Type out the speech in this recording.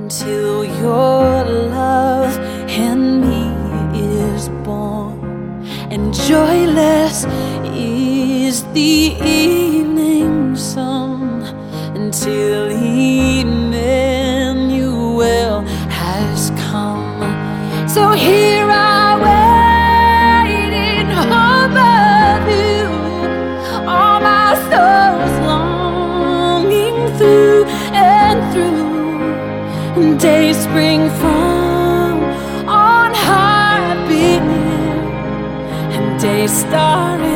until your love in me is born. And joyless is the evening sun until Emmanuel has come. So here I wait in hope of you, all my soul's longing through and through. Days spring from on high, begin, and days start